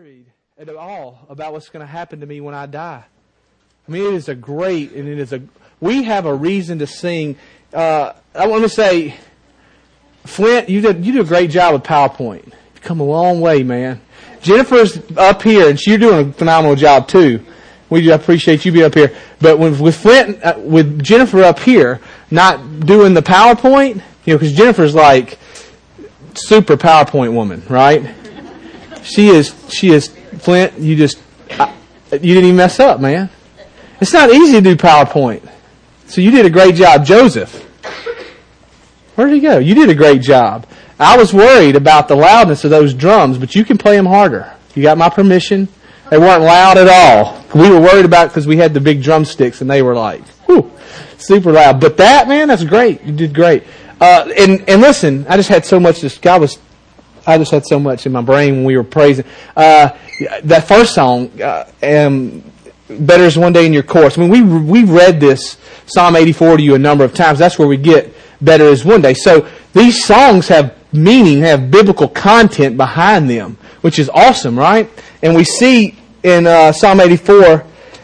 worried at all about what's going to happen to me when I die. I mean, it is a great, and it is a, we have a reason to sing. I want to say, Flint, you do a great job with PowerPoint. You've come a long way, man. Jennifer's up here, and you're doing a phenomenal job too. We appreciate you being up here. But with Flint, with Jennifer up here, not doing the PowerPoint, because Jennifer's like super PowerPoint woman, right? She is. Flint, you didn't even mess up, man. It's not easy to do PowerPoint. So you did a great job. Joseph, where did he go? You did a great job. I was worried about the loudness of those drums, but you can play them harder. You got my permission. They weren't loud at all. We were worried about it because we had the big drumsticks, and they were like, whew, super loud. But that, man, that's great. You did great. And listen, I just had so much. I just had so much in my brain when we were praising. That first song, Better Is One Day in Your Course. I mean, we read this Psalm 84 to you a number of times. That's where we get Better Is One Day. So these songs have meaning, have biblical content behind them, which is awesome, right? And we see in Psalm 84,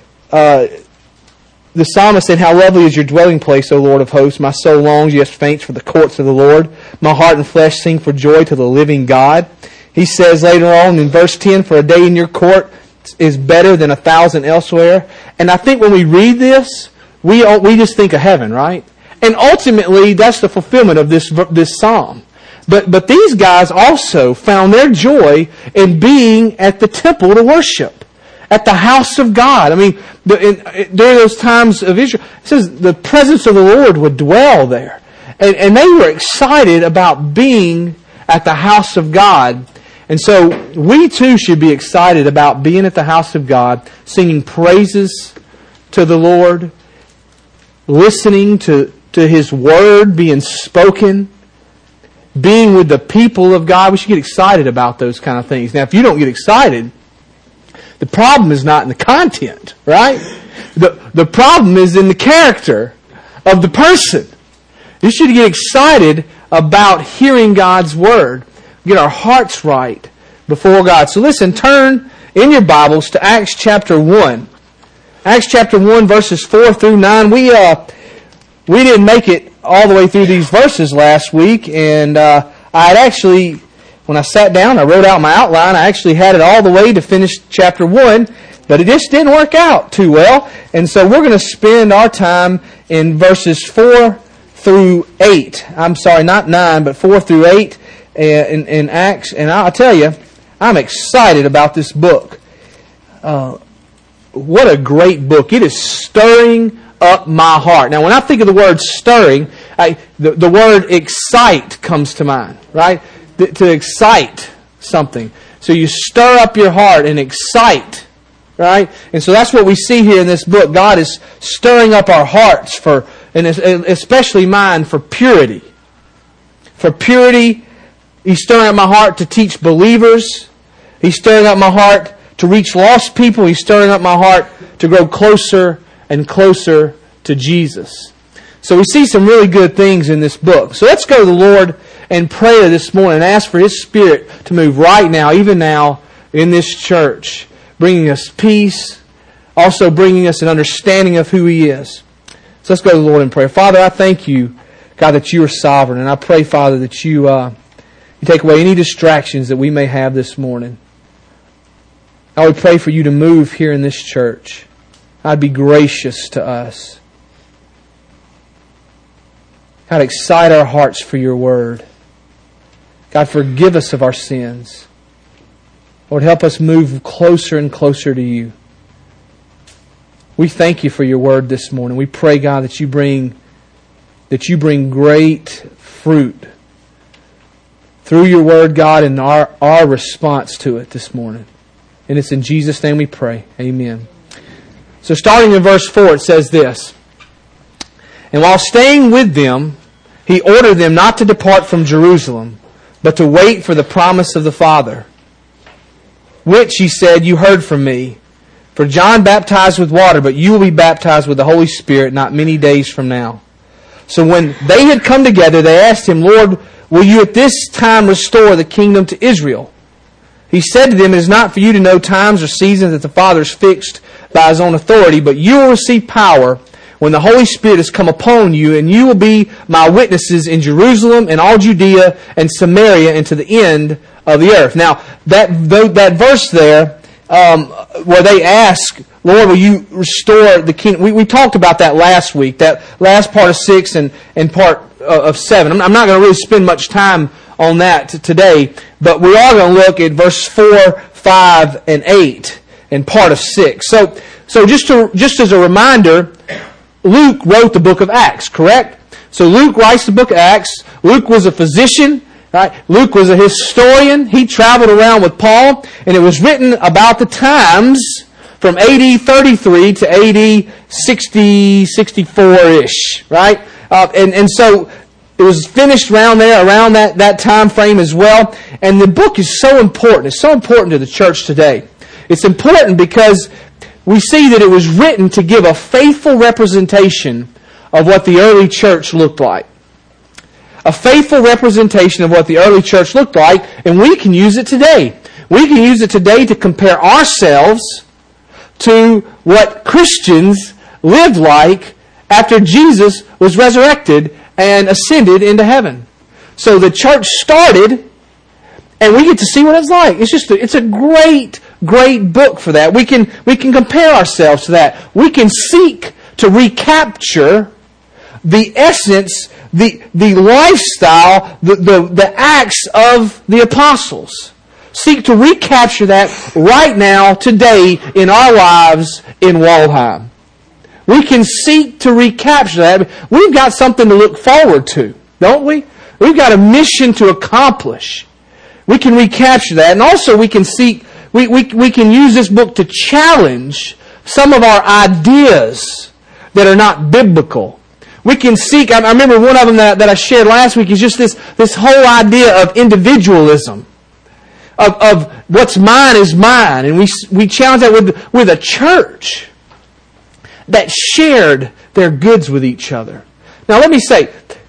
the psalmist said, "How lovely is your dwelling place, O Lord of hosts. My soul longs, yes, faints for the courts of the Lord. My heart and flesh sing for joy to the living God." He says later on in verse 10, "For a day in your court is better than 1,000 elsewhere." And I think when we read this, we just think of heaven, right? And ultimately, that's the fulfillment of this psalm. But these guys also found their joy in being at the temple to worship, at the house of God. I mean, during those times of Israel, it says the presence of the Lord would dwell there. And they were excited about being at the house of God. And so we too should be excited about being at the house of God, singing praises to the Lord, listening to His Word being spoken, being with the people of God. We should get excited about those kind of things. Now, if you don't get excited, the problem is not in the content, right? The problem is in the character of the person. You should get excited about hearing God's Word. Get our hearts right before God. So listen, turn in your Bibles to Acts chapter 1. Acts chapter 1, verses 4 through 9. We didn't make it all the way through these verses last week, and I had actually, when I sat down, I wrote out my outline. I actually had it all the way to finish chapter 1, but it just didn't work out too well. And so we're going to spend our time in verses 4 through 8. I'm sorry, not 9, but 4 through 8 in Acts. And I'll tell you, I'm excited about this book. What a great book. It is stirring up my heart. Now, when I think of the word stirring, the word excite comes to mind, right? To excite something. So you stir up your heart and excite, right? And so that's what we see here in this book. God is stirring up our hearts and especially mine, for purity. For purity, He's stirring up my heart to teach believers. He's stirring up my heart to reach lost people. He's stirring up my heart to grow closer and closer to Jesus. So we see some really good things in this book. So let's go to the Lord in prayer this morning and ask for His Spirit to move right now, even now, in this church, bringing us peace, also bringing us an understanding of who He is. So let's go to the Lord in prayer. Father, I thank You, God, that You are sovereign. And I pray, Father, that You take away any distractions that we may have this morning. I would pray for You to move here in this church. God, be gracious to us. God, excite our hearts for Your Word. God, forgive us of our sins. Lord, help us move closer and closer to You. We thank You for Your Word this morning. We pray, God, that You bring great fruit through Your Word, God, and our response to it this morning. And it's in Jesus' name we pray. Amen. So starting in verse 4, it says this: "And while staying with them, He ordered them not to depart from Jerusalem, but to wait for the promise of the Father, which, He said, you heard from me. For John baptized with water, but you will be baptized with the Holy Spirit not many days from now." So when they had come together, they asked Him, "Lord, will You at this time restore the kingdom to Israel?" He said to them, "It is not for you to know times or seasons that the Father has fixed by His own authority, but you will receive power when the Holy Spirit has come upon you, and you will be my witnesses in Jerusalem and all Judea and Samaria and to the end of the earth." Now, that verse there, where they ask, "Lord, will you restore the kingdom?" We talked about that last week, that last part of 6 and part of 7. I'm not going to really spend much time on that today, but we are going to look at verse 4, 5, and 8 and part of 6. So just as a reminder, Luke wrote the book of Acts, correct? So Luke writes the book of Acts. Luke was a physician, right? Luke was a historian. He traveled around with Paul, and it was written about the times from AD 33 to AD 60, 64-ish, right? And so it was finished around that time frame as well. And the book is so important. It's so important to the church today. It's important because we see that it was written to give a faithful representation of what the early church looked like. A faithful representation of what the early church looked like, and we can use it today. We can use it today to compare ourselves to what Christians lived like after Jesus was resurrected and ascended into heaven. So the church started, and we get to see what it's like. It's a great book for that. We can compare ourselves to that. We can seek to recapture the essence, the lifestyle, the acts of the apostles. Seek to recapture that right now, today, in our lives in Waldheim. We can seek to recapture that. We've got something to look forward to, don't we? We've got a mission to accomplish. We can recapture that. And also we can seek, we can use this book to challenge some of our ideas that are not biblical. We can seek, I remember one of them that I shared last week is just this whole idea of individualism. Of what's mine is mine. And we challenge that with a church that shared their goods with each other. Now let me say,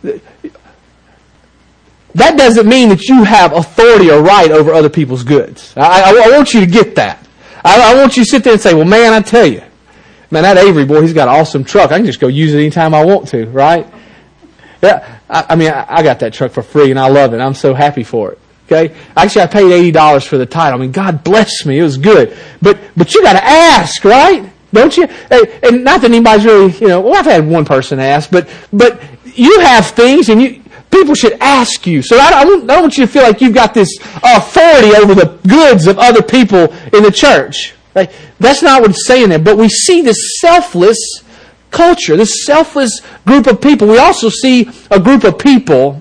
that doesn't mean that you have authority or right over other people's goods. I want you to get that. I want you to sit there and say, well, man, I tell you, man, that Avery boy, he's got an awesome truck. I can just go use it anytime I want to, right? Yeah, I got that truck for free and I love it. I'm so happy for it. Okay? Actually, I paid $80 for the title. I mean, God bless me. It was good. But you got to ask, right? Don't you? And not that anybody's really, well, I've had one person ask, but you have things and people should ask you. So I don't want you to feel like you've got this authority over the goods of other people in the church. Right? That's not what it's saying there. But we see this selfless culture, this selfless group of people. We also see a group of people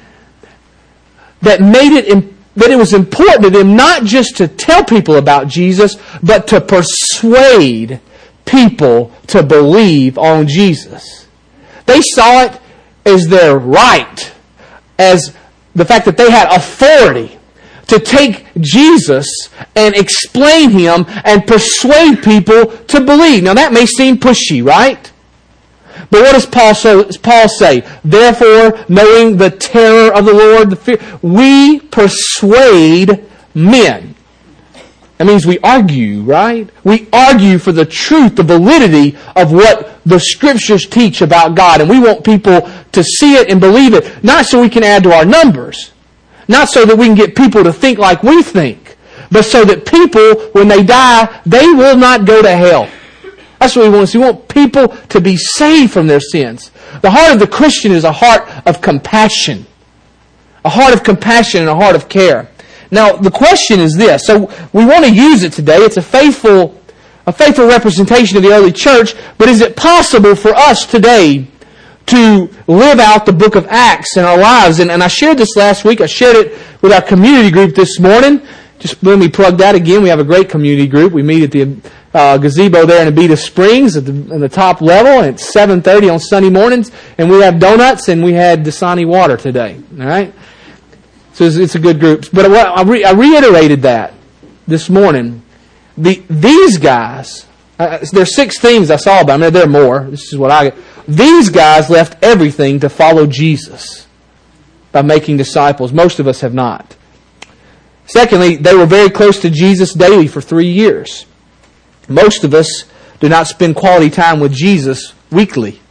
that that it was important to them not just to tell people about Jesus, but to persuade people to believe on Jesus. They saw it as their right, as the fact that they had authority to take Jesus and explain Him and persuade people to believe. Now that may seem pushy, right? But what does Paul say? Therefore, knowing the terror of the Lord, the fear, we persuade men. That means we argue, right? We argue for the truth, the validity of what the Scriptures teach about God. And we want people to see it and believe it, not so we can add to our numbers, not so that we can get people to think like we think, but so that people, when they die, they will not go to hell. That's what we want to see. We want people to be saved from their sins. The heart of the Christian is a heart of compassion. A heart of compassion and a heart of care. Now, the question is this. So, we want to use it today. It's a faithful representation of the early church, but is it possible for us today to live out the book of Acts in our lives? And I shared this last week. I shared it with our community group this morning. Just let me plug that again. We have a great community group. We meet at the gazebo there in Abita Springs in the top level, and it's 7:30 on Sunday mornings, and we have donuts and we had Dasani water today. All right, so it's a good group. But I reiterated that this morning. These guys, there's 6 things I saw about them. There are more. This is what these guys left everything to follow Jesus by making disciples. Most of us have not. Secondly, they were very close to Jesus daily for 3 years. Most of us do not spend quality time with Jesus weekly.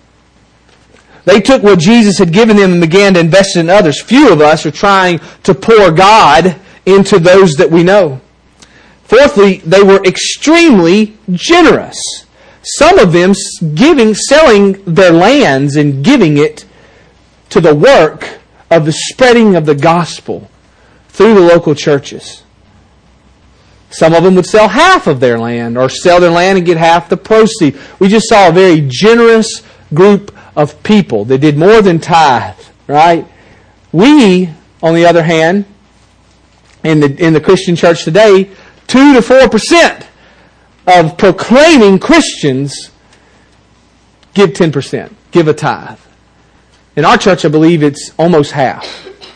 They took what Jesus had given them and began to invest in others. Few of us are trying to pour God into those that we know. Fourthly, they were extremely generous. Some of them selling their lands and giving it to the work of the spreading of the gospel through the local churches. Some of them would sell half of their land or sell their land and get half the proceeds. We just saw a very generous group of people that did more than tithe, right? We, on the other hand, in the Christian church today, 2 to 4% of proclaiming Christians give 10%, give a tithe. In our church, I believe it's almost half.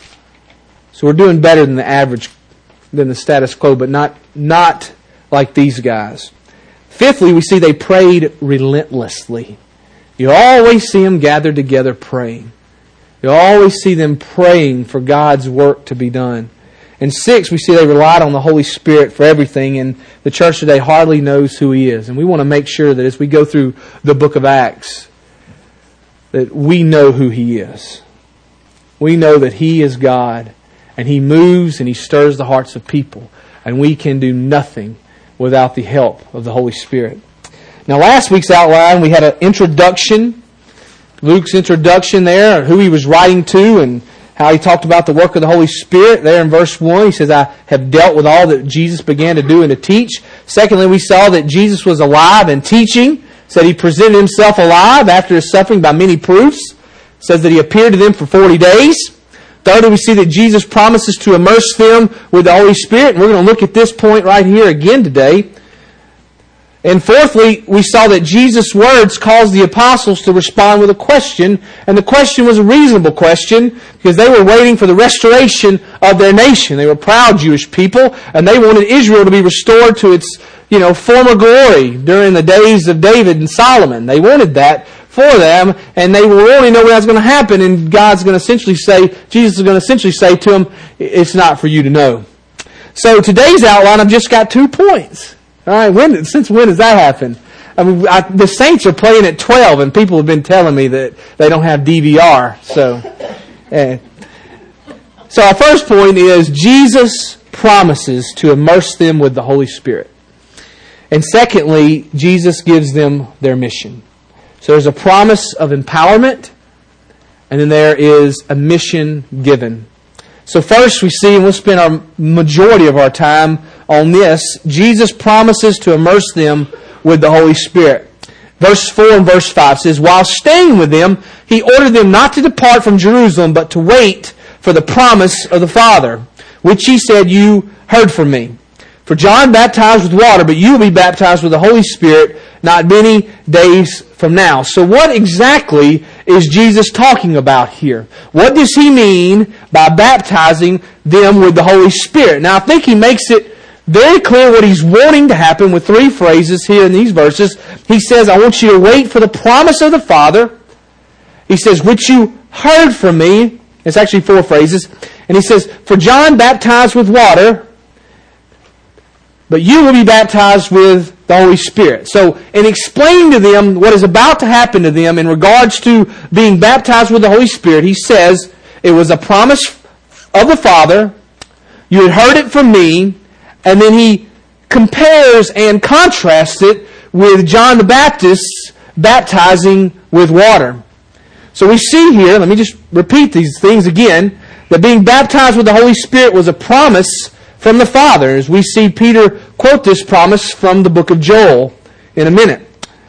So we're doing better than the average, than the status quo, but not like these guys. Fifthly, we see they prayed relentlessly. You always see them gathered together praying. You always see them praying for God's work to be done. And six, we see they relied on the Holy Spirit for everything, and the church today hardly knows who He is. And we want to make sure that as we go through the book of Acts, that we know who He is. We know that He is God, and He moves and He stirs the hearts of people, and we can do nothing without the help of the Holy Spirit. Now, last week's outline, we had an introduction, Luke's introduction there, who he was writing to and how he talked about the work of the Holy Spirit. There in verse 1, he says, I have dealt with all that Jesus began to do and to teach. Secondly, we saw that Jesus was alive and teaching. Said He presented Himself alive after His suffering by many proofs. Says that He appeared to them for 40 days. Thirdly, we see that Jesus promises to immerse them with the Holy Spirit. And we're going to look at this point right here again today. And fourthly, we saw that Jesus' words caused the apostles to respond with a question. And the question was a reasonable question because they were waiting for the restoration of their nation. They were proud Jewish people and they wanted Israel to be restored to its, former glory during the days of David and Solomon. They wanted that for them, and they will only know when that's going to happen, and Jesus is going to essentially say to them, it's not for you to know. So today's outline, I've just got 2 points. All right, since when does that happen? I mean, the Saints are playing at 12, and people have been telling me that they don't have DVR. So our first point is Jesus promises to immerse them with the Holy Spirit. And secondly, Jesus gives them their mission. So there's a promise of empowerment, and then there is a mission given. So first we see, and we'll spend our majority of our time on this, Jesus promises to immerse them with the Holy Spirit. Verse 4 and verse 5 says, while staying with them, He ordered them not to depart from Jerusalem, but to wait for the promise of the Father, which He said, you heard from me. For John baptized with water, but you will be baptized with the Holy Spirit not many days from now. So what exactly is Jesus talking about here? What does He mean by baptizing them with the Holy Spirit? Now I think He makes it very clear what He's wanting to happen with 3 phrases here in these verses. He says, I want you to wait for the promise of the Father. He says, which you heard from me. It's actually 4 phrases. And He says, for John baptized with water, but you will be baptized with the Holy Spirit. So, in explaining to them what is about to happen to them in regards to being baptized with the Holy Spirit, He says, it was a promise of the Father, you had heard it from me, and then He compares and contrasts it with John the Baptist baptizing with water. So we see here, let me just repeat these things again, that being baptized with the Holy Spirit was a promise from the Father, as we see Peter quote this promise from the book of Joel in a minute,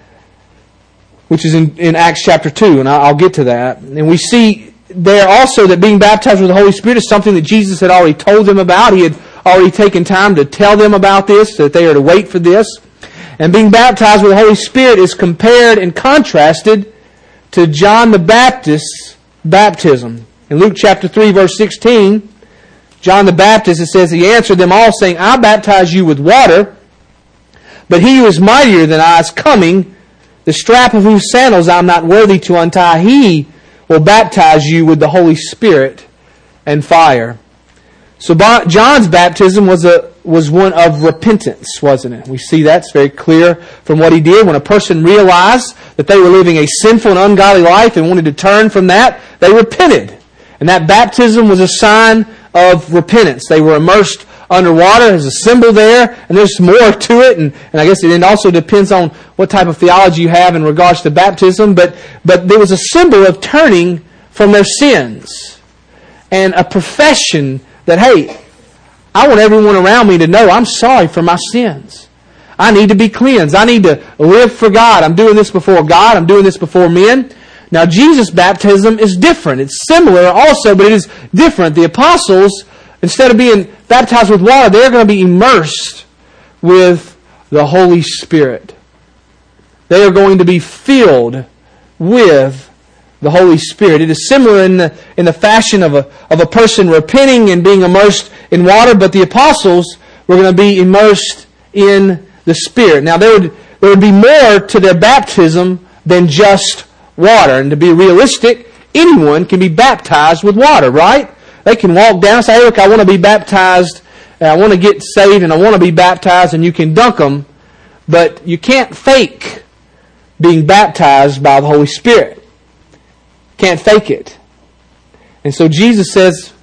which is in Acts chapter 2, and I'll get to that. And we see there also that being baptized with the Holy Spirit is something that Jesus had already told them about. He had already taken time to tell them about this, that they are to wait for this. And being baptized with the Holy Spirit is compared and contrasted to John the Baptist's baptism. In Luke chapter 3, verse 16, John the Baptist, it says, he answered them all, saying, I baptize you with water, but He who is mightier than I is coming, the strap of whose sandals I am not worthy to untie. He will baptize you with the Holy Spirit and fire. So John's baptism was one of repentance, wasn't it? We see that's very clear from what he did. When a person realized that they were living a sinful and ungodly life and wanted to turn from that, they repented. And that baptism was a sign of repentance. They were immersed underwater as a symbol there, and there's more to it, and I guess it also depends on what type of theology you have in regards to baptism, but there was a symbol of turning from their sins and a profession that, hey, I want everyone around me to know I'm sorry for my sins. I need to be cleansed. I need to live for God. I'm doing this before God. I'm doing this before men. Now, Jesus' baptism is different. It's similar also, but it is different. The apostles, instead of being baptized with water, they're going to be immersed with the Holy Spirit. They are going to be filled with the Holy Spirit. It is similar in the fashion of a person repenting and being immersed in water, but the apostles were going to be immersed in the Spirit. Now, there would be more to their baptism than just water. And to be realistic, anyone can be baptized with water, right? They can walk down and say, hey, look, I want to be baptized, I want to get saved, and I want to be baptized, and you can dunk them, but you can't fake being baptized by the Holy Spirit. Can't fake it. And so Jesus says,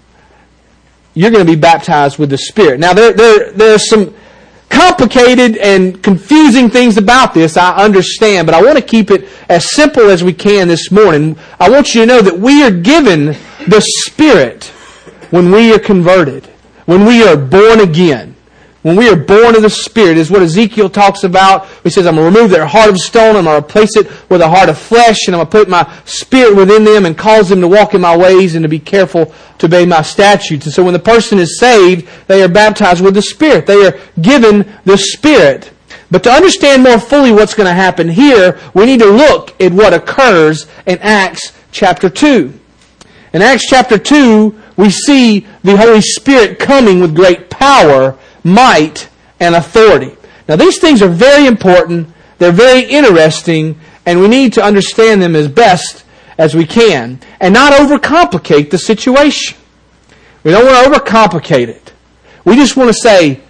you're going to be baptized with the Spirit. Now, there are some complicated and confusing things about this, I understand, but I want to keep it as simple as we can this morning. I want you to know that we are given the Spirit when we are converted, when we are born again. When we are born of the Spirit is what Ezekiel talks about. He says, I'm going to remove their heart of stone, I'm going to replace it with a heart of flesh, and I'm going to put my Spirit within them and cause them to walk in my ways and to be careful to obey my statutes. And so when the person is saved, they are baptized with the Spirit. They are given the Spirit. But to understand more fully what's going to happen here, we need to look at what occurs in Acts chapter 2. In Acts chapter 2, we see the Holy Spirit coming with great power, might, and authority. Now, these things are very important, they're very interesting, and we need to understand them as best as we can, and not overcomplicate the situation. We don't want to overcomplicate it. We just want to say,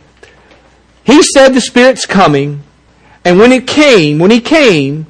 He said the Spirit's coming, and when He came,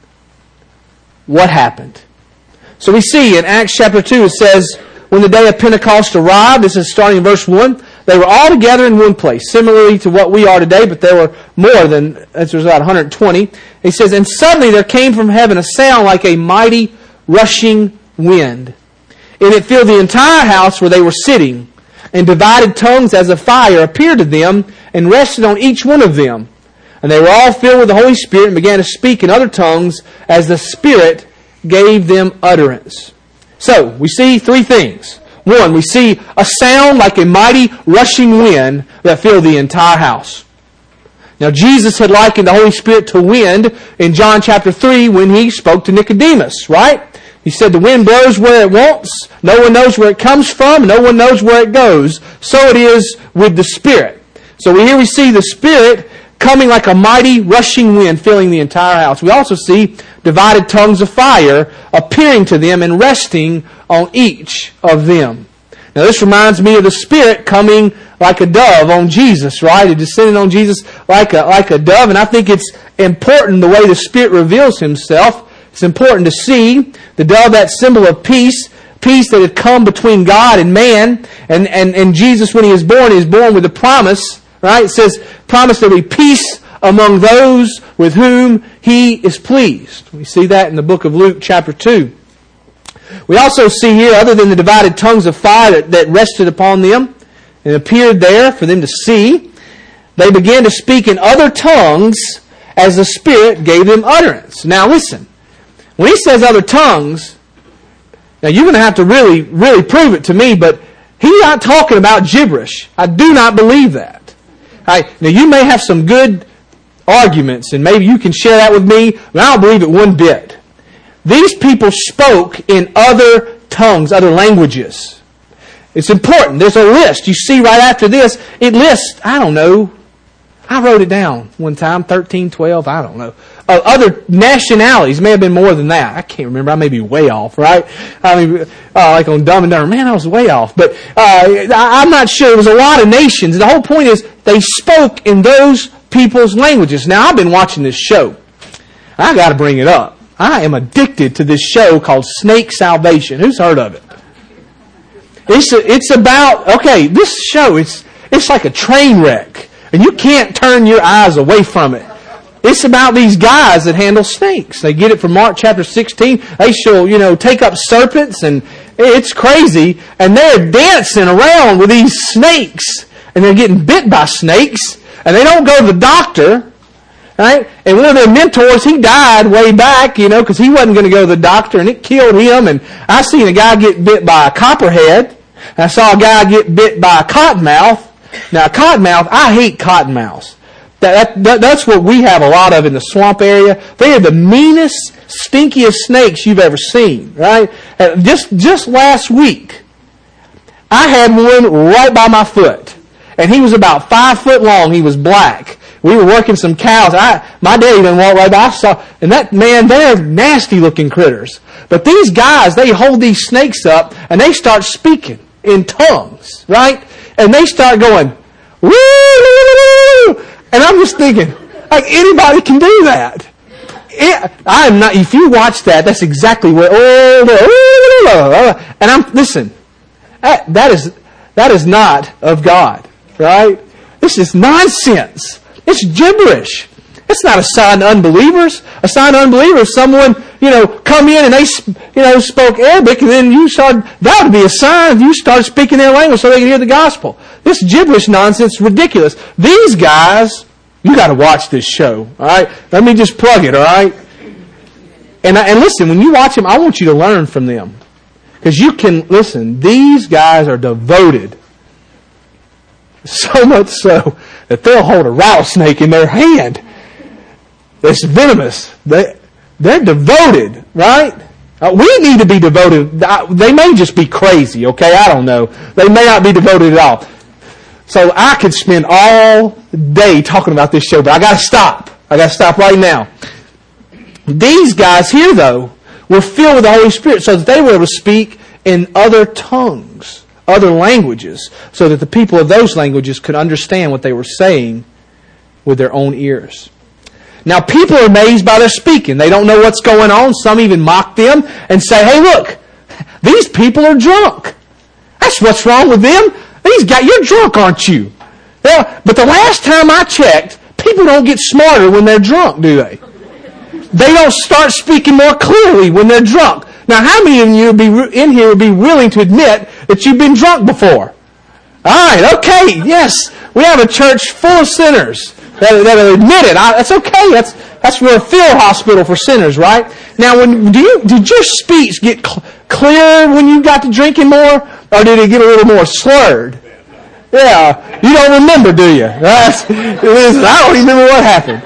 what happened? So we see in Acts chapter 2, it says, when the day of Pentecost arrived, this is starting in verse 1, they were all together in one place, similarly to what we are today, but there were more than, there was about 120. He says, and suddenly there came from heaven a sound like a mighty rushing wind. And it filled the entire house where they were sitting, and divided tongues as of fire appeared to them and rested on each one of them. And they were all filled with the Holy Spirit and began to speak in other tongues as the Spirit gave them utterance. So, we see three things. One, we see a sound like a mighty rushing wind that filled the entire house. Now, Jesus had likened the Holy Spirit to wind in John chapter 3 when He spoke to Nicodemus, right? He said the wind blows where it wants. No one knows where it comes from. No one knows where it goes. So it is with the Spirit. So here we see the Spirit coming like a mighty rushing wind filling the entire house. We also see divided tongues of fire appearing to them and resting on each of them. Now this reminds me of the Spirit coming like a dove on Jesus, right? It descended on Jesus like a dove, and I think it's important the way the Spirit reveals Himself. It's important to see the dove, that symbol of peace that had come between God and man, and Jesus, when He is born with a promise, right? It says, promise there will be peace among those with whom He is pleased. We see that in the book of Luke chapter 2. We also see here, other than the divided tongues of fire that rested upon them and appeared there for them to see, they began to speak in other tongues as the Spirit gave them utterance. Now listen, when He says other tongues, now you're going to have to really, really prove it to me, but He's not talking about gibberish. I do not believe that. Now you may have some good arguments, and maybe you can share that with me, but I don't believe it one bit. These people spoke in other tongues, other languages. It's important. There's a list. You see right after this, it lists, I wrote it down one time, 13, 12, I don't know. Other nationalities, may have been more than that. I can't remember. I may be way off, right? I mean, like on Dumb and Dumber. Man, I was way off. But I'm not sure. It was a lot of nations. And the whole point is they spoke in those people's languages. Now, I've been watching this show. I got to bring it up. I am addicted to this show called Snake Salvation. Who's heard of it? It's about, okay, this show, it's like a train wreck. And you can't turn your eyes away from it. It's about these guys that handle snakes. They get it from Mark chapter 16. They shall, take up serpents, and it's crazy. And they're dancing around with these snakes. And they're getting bit by snakes. And they don't go to the doctor. Right? And one of their mentors, he died way back, because he wasn't going to go to the doctor, and it killed him. And I seen a guy get bit by a copperhead. And I saw a guy get bit by a cottonmouth. Now, cottonmouth, I hate cottonmouths. That's what we have a lot of in the swamp area. They are the meanest, stinkiest snakes you've ever seen, right? Just last week, I had one right by my foot. And he was about 5 foot long. He was black. We were working some cows. My daddy didn't walk right by. And that man, they're nasty looking critters. But these guys, they hold these snakes up and they start speaking in tongues, right? And they start going, woo! And I'm just thinking, like, anybody can do that. I'm not. If you watch that, that's exactly what. And listen. That is not of God, right? This is nonsense. It's gibberish. It's not a sign to unbelievers. A sign to unbelievers, someone, come in and they, spoke Arabic, and then that would be a sign if you start speaking their language so they can hear the gospel. This gibberish nonsense is ridiculous. These guys, you got to watch this show, all right? Let me just plug it, all right? And listen, when you watch them, I want you to learn from them. Because these guys are devoted. So much so that they'll hold a rattlesnake in their hand. It's venomous. They're devoted, right? We need to be devoted. They may just be crazy, okay? I don't know. They may not be devoted at all. So I could spend all day talking about this show, but I got to stop. I got to stop right now. These guys here, though, were filled with the Holy Spirit so that they were able to speak in other tongues, other languages, so that the people of those languages could understand what they were saying with their own ears. Now, people are amazed by their speaking. They don't know what's going on. Some even mock them and say, hey, look, these people are drunk. That's what's wrong with them. These guys, you're drunk, aren't you? Yeah, but the last time I checked, people don't get smarter when they're drunk, do they? They don't start speaking more clearly when they're drunk. Now, how many of you in here would be willing to admit that you've been drunk before? All right, okay, yes. We have a church full of sinners that admit it. That's okay. That's we're a field hospital for sinners, right? Now, did your speech get clearer when you got to drinking more, or did it get a little more slurred? Yeah, you don't remember, do you? I don't remember what happened.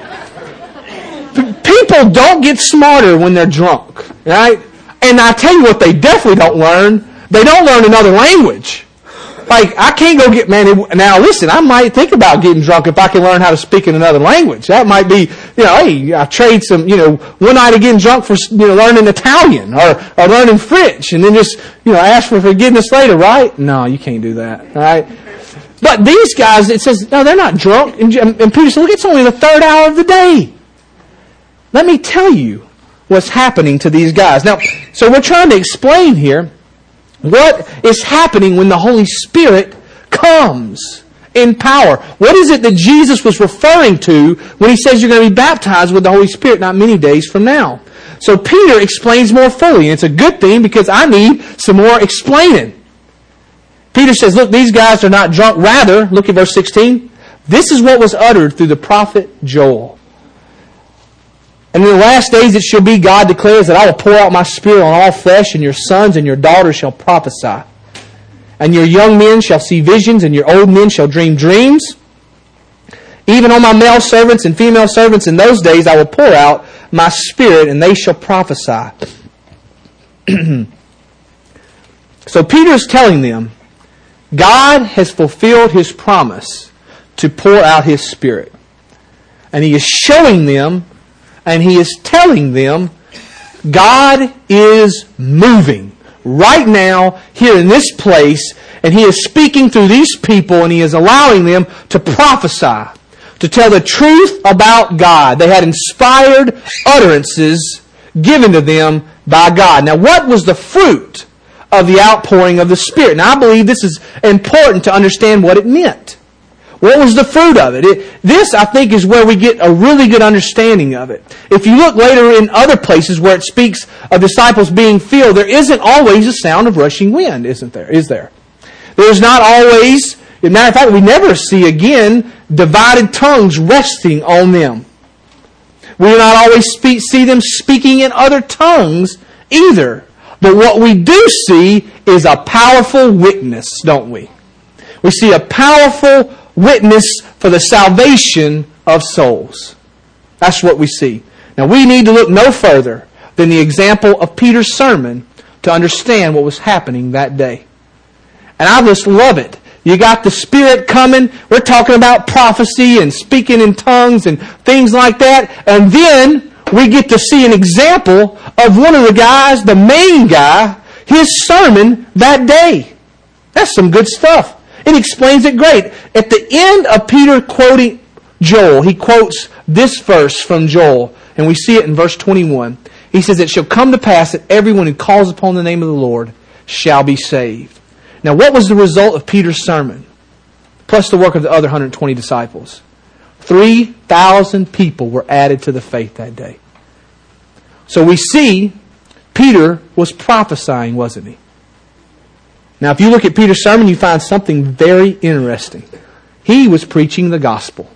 People don't get smarter when they're drunk, right? And I tell you what they definitely don't learn. They don't learn another language. Like, I can't go now listen, I might think about getting drunk if I can learn how to speak in another language. That might be, hey, I trade some, one night of getting drunk for, learning Italian or learning French and then just, ask for forgiveness later, right? No, you can't do that, right? But these guys, it says, no, they're not drunk. And Peter said, look, it's only the third hour of the day. Let me tell you what's happening to these guys. Now, so we're trying to explain here what is happening when the Holy Spirit comes in power. What is it that Jesus was referring to when he says you're going to be baptized with the Holy Spirit not many days from now? So Peter explains more fully, and it's a good thing because I need some more explaining. Peter says, look, these guys are not drunk. Rather, look at verse 16. This is what was uttered through the prophet Joel. And in the last days it shall be, God declares, that I will pour out my Spirit on all flesh, and your sons and your daughters shall prophesy. And your young men shall see visions, and your old men shall dream dreams. Even on my male servants and female servants in those days I will pour out my Spirit, and they shall prophesy. So Peter's telling them, God has fulfilled His promise to pour out His Spirit. And He is showing them, and He is telling them, God is moving right now here in this place, and He is speaking through these people, and He is allowing them to prophesy, to tell the truth about God. They had inspired utterances given to them by God. Now, what was the fruit of the outpouring of the Spirit? Now, I believe this is important to understand what it meant. What was the fruit of it? This, I think, is where we get a really good understanding of it. If you look later in other places where it speaks of disciples being filled, there isn't always a sound of rushing wind, isn't there? Is there? There's not always, as a matter of fact, we never see again divided tongues resting on them. We do not always see them speaking in other tongues either. But what we do see is a powerful witness, don't we? We see a powerful witness for the salvation of souls. That's what we see. Now we need to look no further than the example of Peter's sermon to understand what was happening that day. And I just love it. You got the Spirit coming. We're talking about prophecy and speaking in tongues and things like that. And then we get to see an example of one of the guys, the main guy, his sermon that day. That's some good stuff. It explains it great. At the end of Peter quoting Joel, he quotes this verse from Joel, and we see it in verse 21. He says, "It shall come to pass that everyone who calls upon the name of the Lord shall be saved." Now, what was the result of Peter's sermon, plus the work of the other 120 disciples? 3,000 people were added to the faith that day. So we see Peter was prophesying, wasn't he? Now, if you look at Peter's sermon, you find something very interesting. He was preaching the gospel.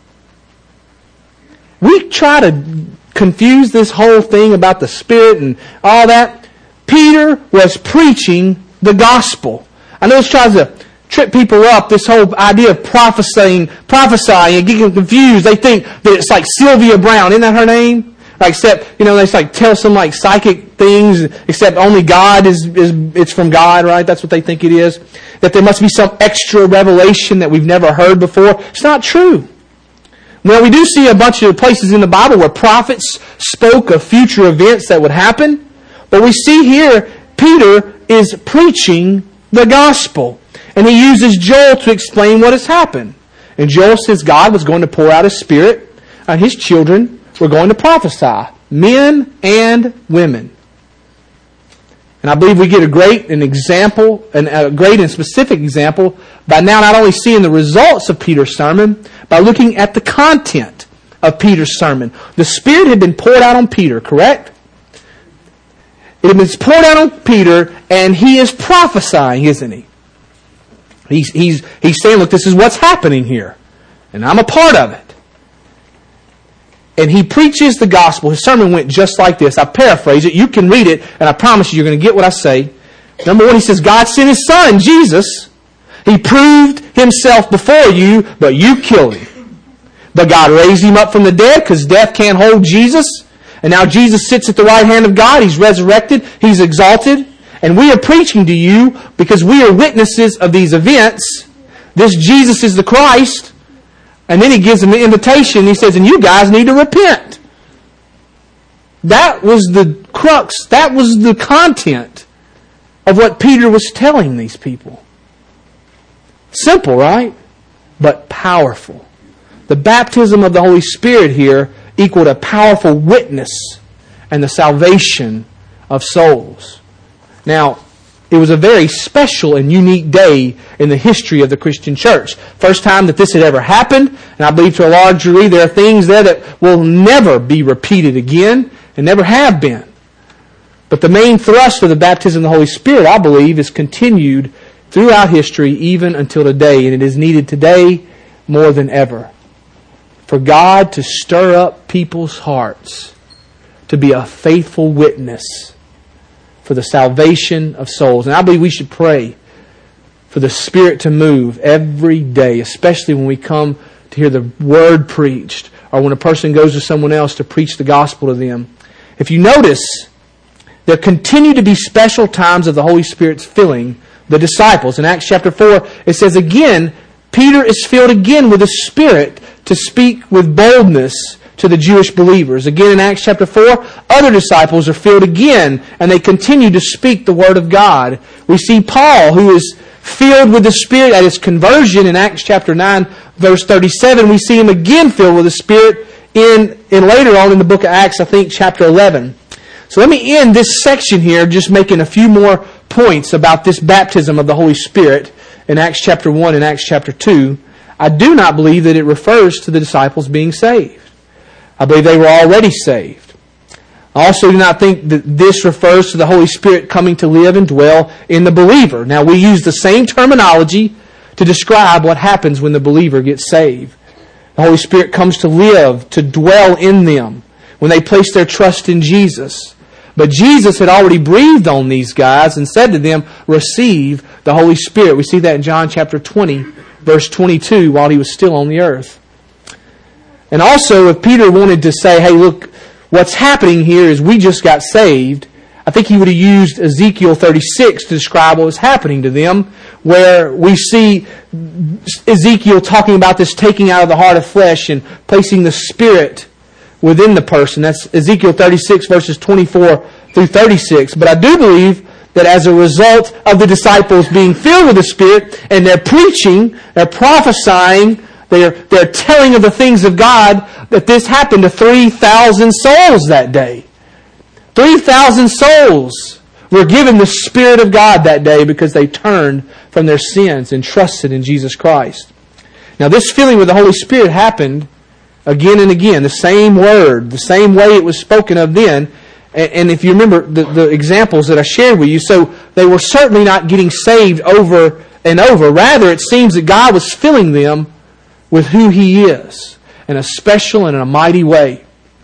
We try to confuse this whole thing about the Spirit and all that. Peter was preaching the gospel. I know this tries to trip people up, this whole idea of prophesying and getting confused. They think that it's like Sylvia Brown. Isn't that her name? Like, except, they like tell some like psychic things, except only God it's from God, right? That's what they think it is. That there must be some extra revelation that we've never heard before. It's not true. Well, we do see a bunch of places in the Bible where prophets spoke of future events that would happen. But we see here, Peter is preaching the gospel. And he uses Joel to explain what has happened. And Joel says God was going to pour out His Spirit, and His children were going to prophesy, men and women. And I believe we get a great and specific example by now not only seeing the results of Peter's sermon, by looking at the content of Peter's sermon. The Spirit had been poured out on Peter, correct? It had been poured out on Peter, and he is prophesying, isn't he? He's saying, look, this is what's happening here. And I'm a part of it. And he preaches the gospel. His sermon went just like this. I paraphrase it. You can read it, and I promise you're going to get what I say. Number one, he says, God sent His Son, Jesus. He proved Himself before you, but you killed Him. But God raised Him up from the dead, because death can't hold Jesus. And now Jesus sits at the right hand of God. He's resurrected. He's exalted. And we are preaching to you because we are witnesses of these events. This Jesus is the Christ. And then he gives them the invitation. He says, and you guys need to repent. That was the crux. That was the content of what Peter was telling these people. Simple, right? But powerful. The baptism of the Holy Spirit here equaled a powerful witness and the salvation of souls. Now, it was a very special and unique day in the history of the Christian church. First time that this had ever happened, and I believe to a large degree there are things there that will never be repeated again and never have been. But the main thrust of the baptism of the Holy Spirit, I believe, is continued throughout history even until today, and it is needed today more than ever. For God to stir up people's hearts to be a faithful witness for the salvation of souls. And I believe we should pray for the Spirit to move every day, especially when we come to hear the Word preached, or when a person goes to someone else to preach the gospel to them. If you notice, there continue to be special times of the Holy Spirit's filling the disciples. In Acts chapter 4, it says again, Peter is filled again with the Spirit to speak with boldness to the Jewish believers. Again, in Acts chapter 4, other disciples are filled again, and they continue to speak the Word of God. We see Paul, who is filled with the Spirit at his conversion in Acts chapter 9, verse 37. We see him again filled with the Spirit in later on in the book of Acts, I think, chapter 11. So let me end this section here just making a few more points about this baptism of the Holy Spirit in Acts chapter 1 and Acts chapter 2. I do not believe that it refers to the disciples being saved. I believe they were already saved. I also do not think that this refers to the Holy Spirit coming to live and dwell in the believer. Now, we use the same terminology to describe what happens when the believer gets saved. The Holy Spirit comes to live, to dwell in them when they place their trust in Jesus. But Jesus had already breathed on these guys and said to them, receive the Holy Spirit. We see that in John chapter 20, verse 22, while He was still on the earth. And also, if Peter wanted to say, hey, look, what's happening here is we just got saved, I think he would have used Ezekiel 36 to describe what was happening to them, where we see Ezekiel talking about this taking out of the heart of flesh and placing the Spirit within the person. That's Ezekiel 36, verses 24 through 36. But I do believe that as a result of the disciples being filled with the Spirit and they're preaching, they're prophesying, they're telling of the things of God, that this happened to 3,000 souls that day. 3,000 souls were given the Spirit of God that day because they turned from their sins and trusted in Jesus Christ. Now, this filling with the Holy Spirit happened again and again. The same word, the same way it was spoken of then. And if you remember the examples that I shared with you, so they were certainly not getting saved over and over. Rather, it seems that God was filling them with who He is in a special and in a mighty way.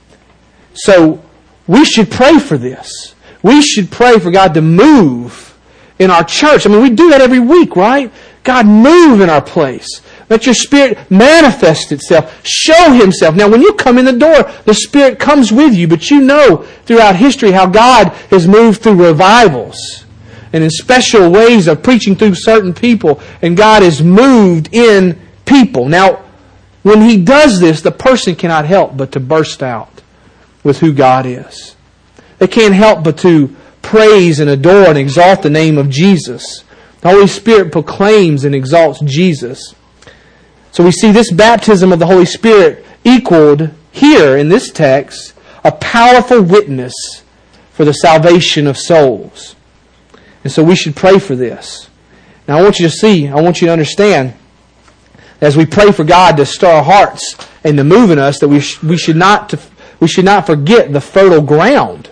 So we should pray for this. We should pray for God to move in our church. I mean, we do that every week, right? God, move in our place. Let your Spirit manifest itself. Show Himself. Now, when you come in the door, the Spirit comes with you. But you know throughout history how God has moved through revivals and in special ways of preaching through certain people. And God has moved in people. Now, when He does this, the person cannot help but to burst out with who God is. They can't help but to praise and adore and exalt the name of Jesus. The Holy Spirit proclaims and exalts Jesus. So we see this baptism of the Holy Spirit equaled here in this text a powerful witness for the salvation of souls. And so we should pray for this. Now I want you to understand, as we pray for God to stir our hearts and to move in us, that we should not forget the fertile ground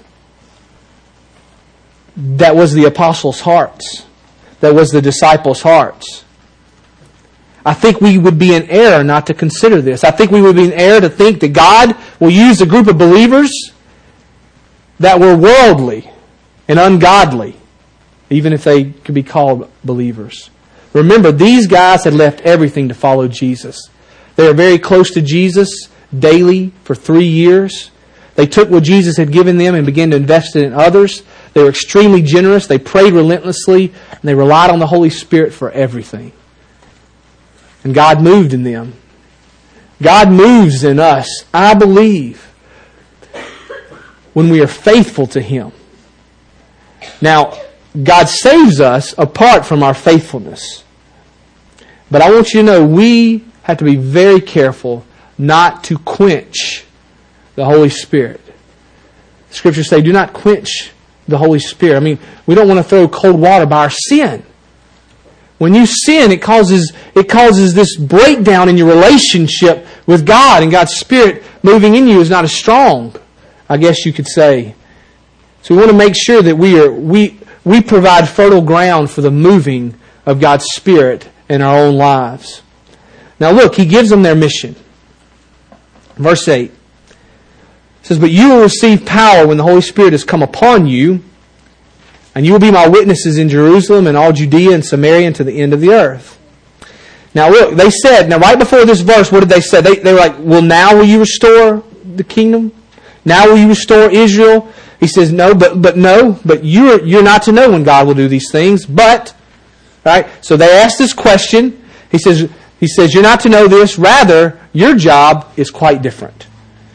that was the apostles' hearts, that was the disciples' hearts. I think we would be in error not to consider this. I think we would be in error to think that God will use a group of believers that were worldly and ungodly, even if they could be called believers. Remember, these guys had left everything to follow Jesus. They were very close to Jesus daily for 3 years. They took what Jesus had given them and began to invest it in others. They were extremely generous. They prayed relentlessly, and they relied on the Holy Spirit for everything. And God moved in them. God moves in us, I believe, when we are faithful to Him. Now, God saves us apart from our faithfulness. But I want you to know we have to be very careful not to quench the Holy Spirit. Scriptures say, do not quench the Holy Spirit. I mean, we don't want to throw cold water by our sin. When you sin, it causes this breakdown in your relationship with God, and God's Spirit moving in you is not as strong, I guess you could say. So we want to make sure that we provide fertile ground for the moving of God's Spirit in our own lives. Now look, He gives them their mission. Verse 8 says, but you will receive power when the Holy Spirit has come upon you, and you will be my witnesses in Jerusalem and all Judea and Samaria and to the end of the earth. Now look, they said, now right before this verse, what did they say? They were like, well, now will you restore the kingdom? Now will you restore Israel? He says, no, but you're not to know when God will do these things. But, right? So they asked this question. He says, you're not to know this. Rather, your job is quite different.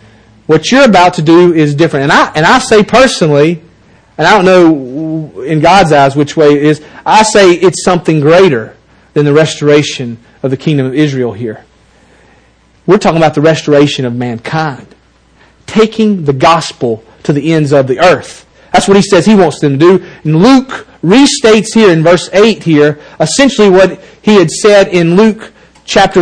What you're about to do is different. And I say personally, and I don't know in God's eyes which way it is, I say it's something greater than the restoration of the kingdom of Israel here. We're talking about the restoration of mankind. Taking the gospel to the ends of the earth. That's what he says he wants them to do. And Luke restates here in verse 8 here, essentially what he had said in Luke chapter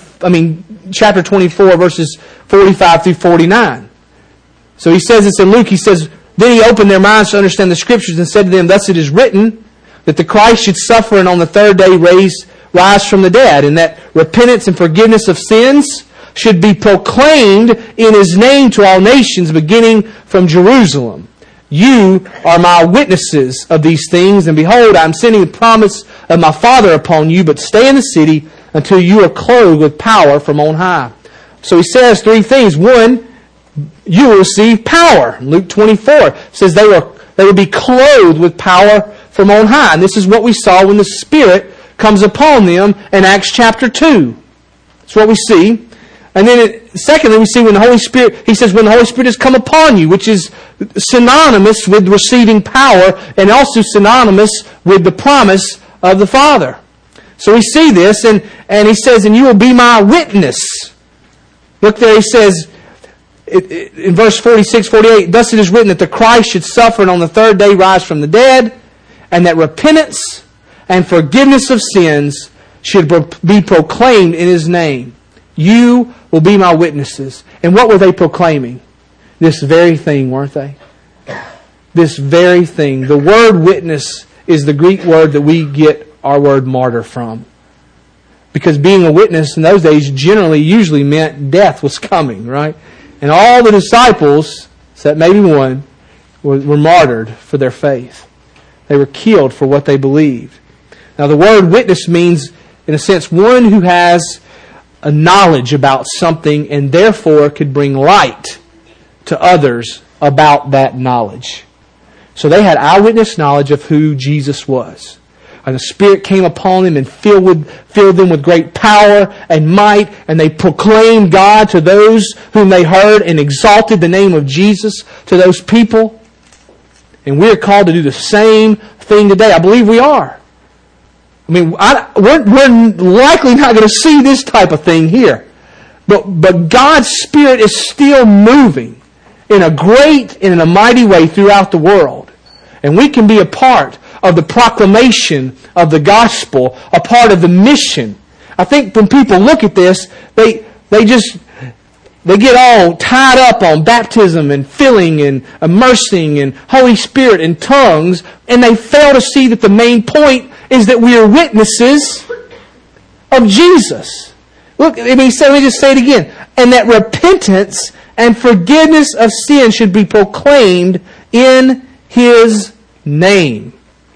24, verses 45 through 49. So he says this in Luke, he says, "Then he opened their minds to understand the Scriptures and said to them, Thus it is written, that the Christ should suffer and on the third day rise from the dead, and that repentance and forgiveness of sins should be proclaimed in His name to all nations, beginning from Jerusalem. You are my witnesses of these things, and behold, I am sending the promise of my Father upon you, but stay in the city until you are clothed with power from on high." So he says three things. One, you will receive power. Luke 24 says they would be clothed with power from on high. And this is what we saw when the Spirit comes upon them in Acts chapter 2. That's what we see. And then secondly, we see when the Holy Spirit, he says, when the Holy Spirit has come upon you, which is synonymous with receiving power and also synonymous with the promise of the Father. So we see this, and he says, "And you will be my witness." Look there, he says, in verse 46, 48, "Thus it is written that the Christ should suffer and on the third day rise from the dead, and that repentance and forgiveness of sins should be proclaimed in His name. You will be my witnesses." And what were they proclaiming? This very thing, weren't they? This very thing. The word witness is the Greek word that we get our word martyr from. Because being a witness in those days usually meant death was coming, right? And all the disciples, except maybe one, were martyred for their faith. They were killed for what they believed. Now the word witness means, in a sense, one who has a knowledge about something and therefore could bring light to others about that knowledge. So they had eyewitness knowledge of who Jesus was. And the Spirit came upon them and filled them with great power and might, and they proclaimed God to those whom they heard and exalted the name of Jesus to those people. And we're called to do the same thing today. I believe we are. I mean, we're likely not going to see this type of thing here. But God's Spirit is still moving in a great and in a mighty way throughout the world. And we can be a part of the proclamation of the gospel, a part of the mission. I think when people look at this, they get all tied up on baptism and filling and immersing and Holy Spirit and tongues, and they fail to see that the main point is that we are witnesses of Jesus. Look, let me just say it again. And that repentance and forgiveness of sin should be proclaimed in His name.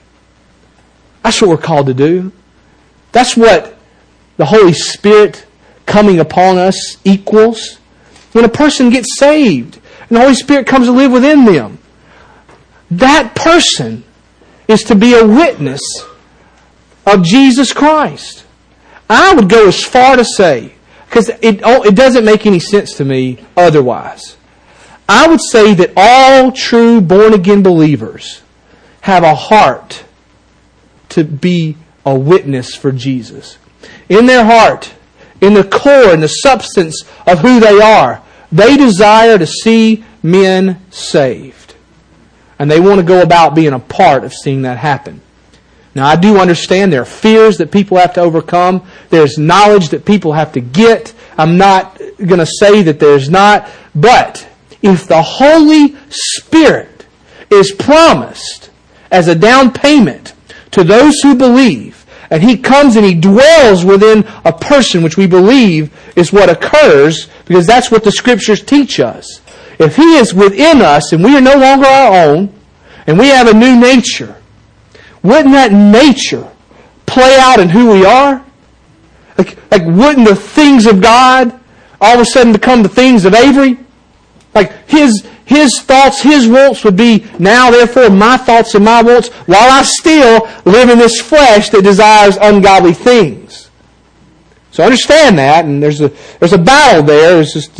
That's what we're called to do. That's what the Holy Spirit coming upon us equals. When a person gets saved and the Holy Spirit comes to live within them, that person is to be a witness of Jesus Christ. I would go as far to say, because it doesn't make any sense to me otherwise, I would say that all true born-again believers have a heart to be a witness for Jesus. In their heart, in the core and the substance of who they are, they desire to see men saved. And they want to go about being a part of seeing that happen. Now, I do understand there are fears that people have to overcome. There's knowledge that people have to get. I'm not going to say that there's not. But if the Holy Spirit is promised as a down payment to those who believe, and He comes and He dwells within a person, which we believe is what occurs, because that's what the Scriptures teach us. If He is within us and we are no longer our own, and we have a new nature, wouldn't that nature play out in who we are? Like wouldn't the things of God all of a sudden become the things of Avery? Like His thoughts, His wants would be now, therefore, my thoughts and my wants, while I still live in this flesh that desires ungodly things. So understand that, and there's a battle there. There's this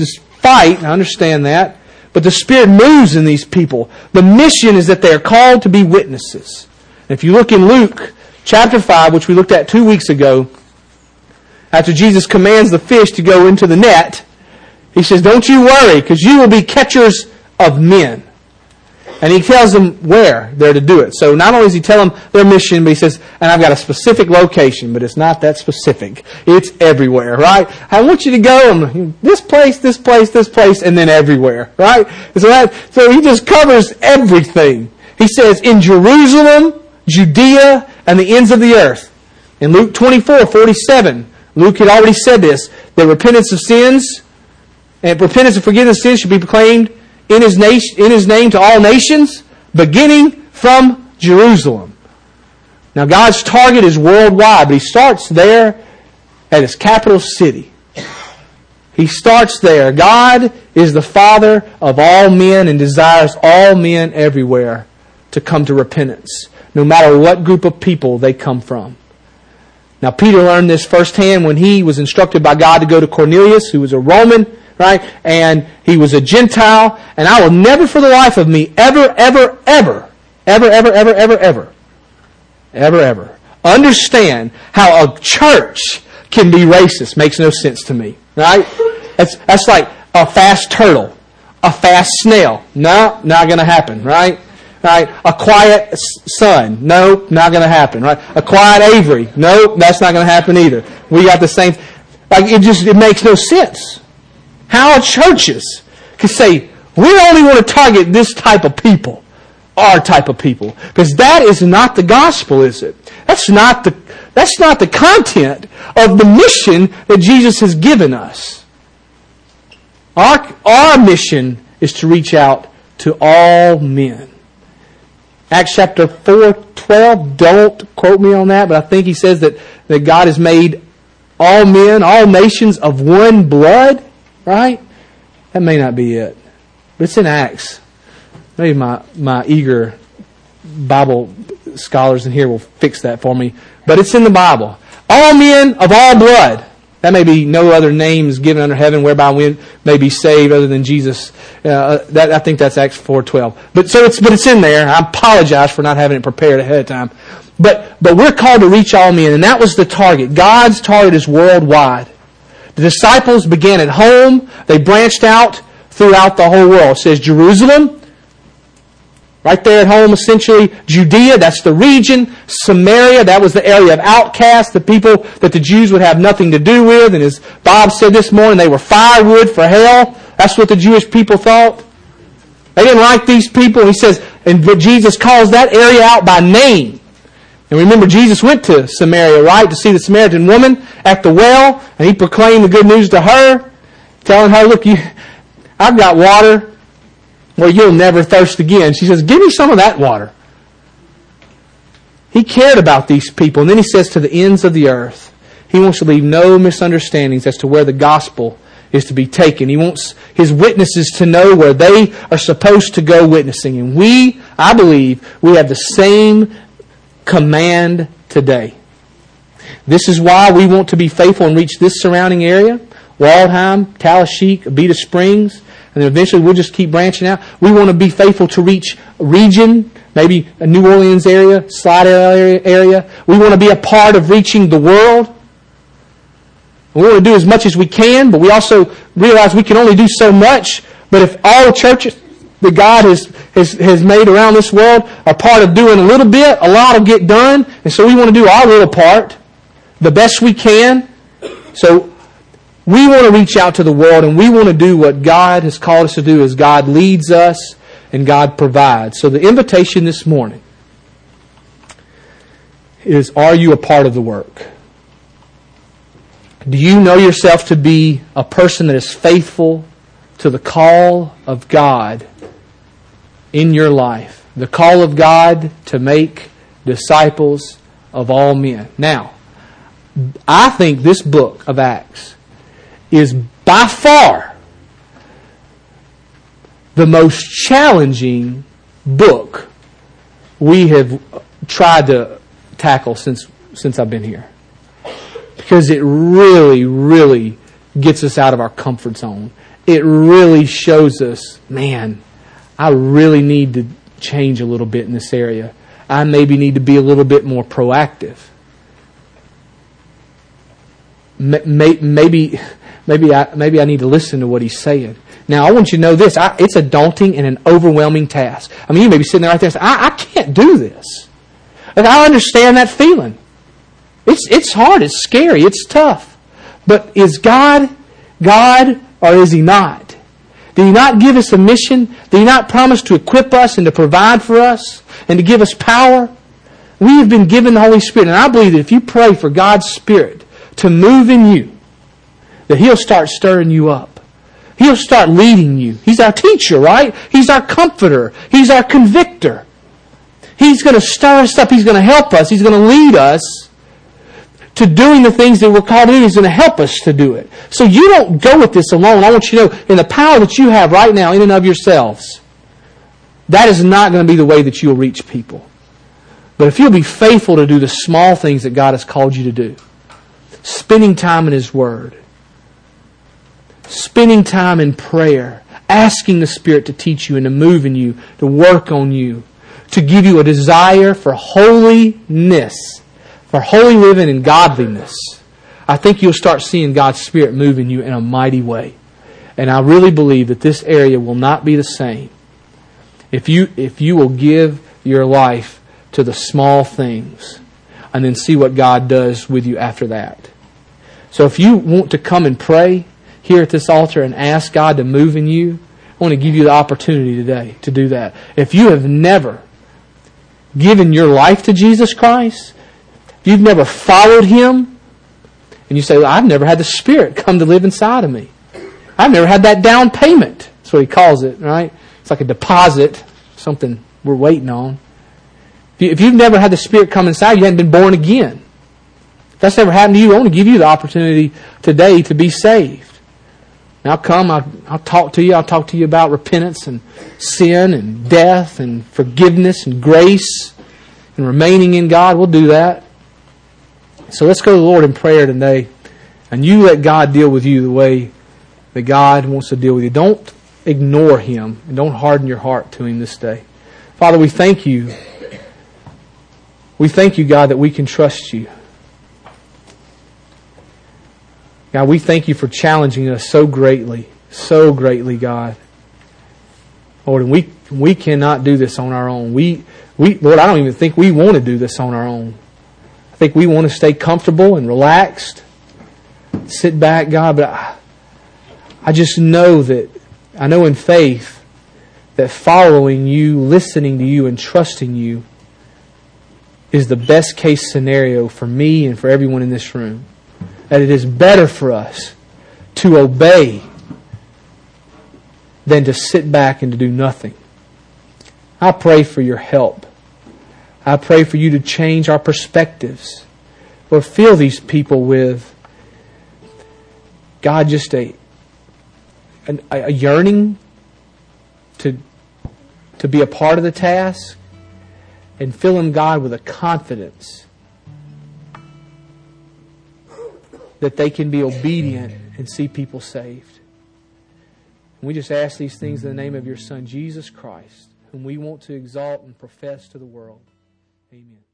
fight, I understand that, but the Spirit moves in these people. The mission is that they are called to be witnesses. And if you look in Luke chapter 5, which we looked at 2 weeks ago, after Jesus commands the fish to go into the net, He says, don't you worry, because you will be catchers of men. And He tells them where they're to do it. So not only does He tell them their mission, but He says, and I've got a specific location, but it's not that specific. It's everywhere, right? I want you to go this place, this place, this place, and then everywhere, right? So He just covers everything. He says, in Jerusalem, Judea, and the ends of the earth. In Luke 24:47, Luke had already said this, that repentance of sins and repentance and forgiveness of sins should be proclaimed in His name to all nations, beginning from Jerusalem. Now God's target is worldwide, but He starts there at His capital city. He starts there. God is the Father of all men and desires all men everywhere to come to repentance, no matter what group of people they come from. Now Peter learned this firsthand when he was instructed by God to go to Cornelius, who was a Roman, right? And he was a Gentile. And I will never for the life of me ever understand how a church can be racist. Makes no sense to me, right? That's like a fast turtle, a fast snail. No, not going to happen, right? Right? A quiet son. Nope, not going to happen. Right? A quiet Avery. Nope, that's not going to happen either. We got the same. Like it makes no sense. How churches can say, we only want to target this type of people, our type of people, because that is not the gospel, is it? That's not the content of the mission that Jesus has given us. Our mission is to reach out to all men. Acts chapter 4:12, don't quote me on that, but I think he says that God has made all men, all nations of one blood, right? That may not be it, but it's in Acts. Maybe my eager Bible scholars in here will fix that for me, but it's in the Bible. All men of all blood. That may be no other names given under heaven whereby we may be saved other than Jesus. I think that's Acts 4:12. But it's in there. I apologize for not having it prepared ahead of time. But we're called to reach all men, and that was the target. God's target is worldwide. The disciples began at home. They branched out throughout the whole world. It says Jerusalem, right there at home, essentially. Judea, that's the region. Samaria, that was the area of outcasts, the people that the Jews would have nothing to do with. And as Bob said this morning, they were firewood for hell. That's what the Jewish people thought. They didn't like these people. He says, and Jesus calls that area out by name. And remember, Jesus went to Samaria, right, to see the Samaritan woman at the well, and He proclaimed the good news to her, telling her, look, I've got water where you'll never thirst again. She says, give me some of that water. He cared about these people. And then He says to the ends of the earth. He wants to leave no misunderstandings as to where the gospel is to be taken. He wants His witnesses to know where they are supposed to go witnessing. And I believe, we have the same command today. This is why we want to be faithful and reach this surrounding area. Waldheim, Tallahassee, Abita Springs. And then eventually we'll just keep branching out. We want to be faithful to reach region, maybe a New Orleans area, Slidell area. We want to be a part of reaching the world. We want to do as much as we can, but we also realize we can only do so much. But if all churches that God has made around this world are part of doing a little bit, a lot will get done. And so we want to do our little part the best we can. So we want to reach out to the world, and we want to do what God has called us to do as God leads us and God provides. So the invitation this morning is, are you a part of the work? Do you know yourself to be a person that is faithful to the call of God in your life? The call of God to make disciples of all men. Now, I think this book of Acts is by far the most challenging book we have tried to tackle since I've been here. Because it really, really gets us out of our comfort zone. it really shows us, man, I really need to change a little bit in this area. I maybe need to be a little bit more proactive. Maybe I need to listen to what he's saying. Now, I want you to know this. It's a daunting and an overwhelming task. I mean, you may be sitting there right there and say, I can't do this. And I understand that feeling. It's hard. It's scary. It's tough. But is God or is He not? Did He not give us a mission? Did He not promise to equip us and to provide for us and to give us power? We have been given the Holy Spirit. And I believe that if you pray for God's Spirit to move in you, that He'll start stirring you up. He'll start leading you. He's our teacher, right? He's our comforter. He's our convictor. He's going to stir us up. He's going to help us. He's going to lead us to doing the things that we're called to do. He's going to help us to do it. So you don't go with this alone. I want you to know, in the power that you have right now in and of yourselves, that is not going to be the way that you'll reach people. But if you'll be faithful to do the small things that God has called you to do, spending time in His Word, spending time in prayer, asking the Spirit to teach you and to move in you, to work on you, to give you a desire for holiness, for holy living and godliness, I think you'll start seeing God's Spirit move in you in a mighty way. And I really believe that this area will not be the same if you will give your life to the small things and then see what God does with you after that. So if you want to come and pray here at this altar and ask God to move in you, I want to give you the opportunity today to do that. If you have never given your life to Jesus Christ, if you've never followed Him, and you say, well, I've never had the Spirit come to live inside of me. I've never had that down payment. That's what He calls it, right? It's like a deposit, something we're waiting on. If you've never had the Spirit come inside, you haven't been born again. If that's never happened to you, I want to give you the opportunity today to be saved. Now come, I'll talk to you. I'll talk to you about repentance and sin and death and forgiveness and grace and remaining in God. We'll do that. So let's go to the Lord in prayer today. And you let God deal with you the way that God wants to deal with you. Don't ignore Him and don't harden your heart to Him this day. Father, we thank You. We thank You, God, that we can trust You. God, we thank You for challenging us so greatly, God. Lord, and we cannot do this on our own. Lord, I don't even think we want to do this on our own. I think we want to stay comfortable and relaxed, sit back, God, but I just know that, I know in faith that following You, listening to You, and trusting You is the best case scenario for me and for everyone in this room. That it is better for us to obey than to sit back and to do nothing. I pray for Your help. I pray for You to change our perspectives. Lord, fill these people with, God, just a yearning to be a part of the task, and fill them, God, with a confidence that they can be obedient and see people saved. And we just ask these things in the name of Your Son, Jesus Christ, whom we want to exalt and profess to the world. Amen.